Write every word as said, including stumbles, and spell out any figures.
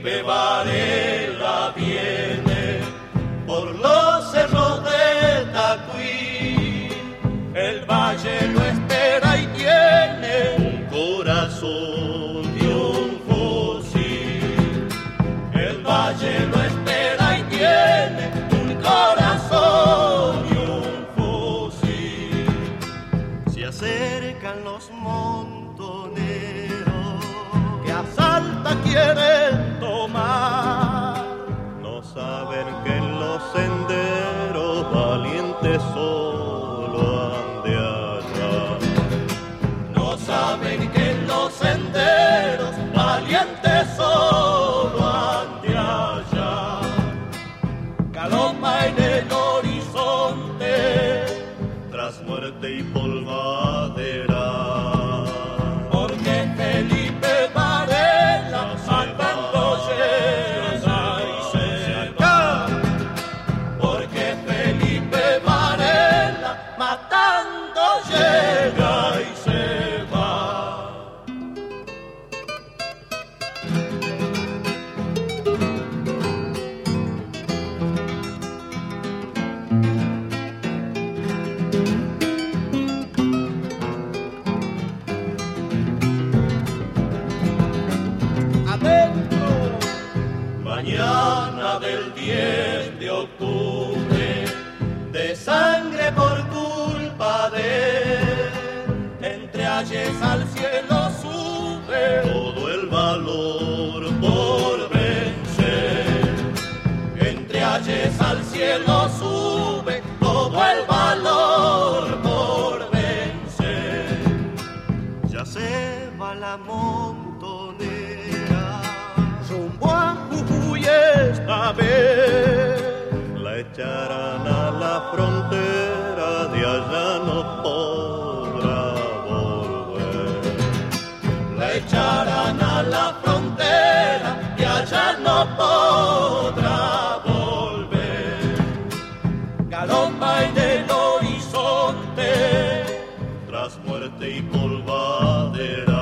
Felipe Varela viene por los cerros de Tacuí. El valle lo espera y tiene un corazón de un fusil. El valle lo espera y tiene un corazón de un fusil. Se acercan los montoneros que a Salta quieren tomar. No saben que en los senderos valientes solo han de hallar. No saben que en los senderos valientes solo han de hallar. Caloma en el horizonte, tras muerte y polvadera. Porque Felipe Varela matando llega y se va. Porque Felipe Varela matando llega y se va. Adentro, mañana del diez de octubre, de sangre por culpa de él, entre ayes al cielo sube todo el valor por vencer. Entre ayes al cielo sube todo el valor por vencer. Ya se va la montonera rumbo a Jujuy esta vez. La echarán a la frontera, de allá no podrá volver. La echarán a la frontera, de allá no podrá volver. Galomba en el horizonte, tras muerte y polvadera.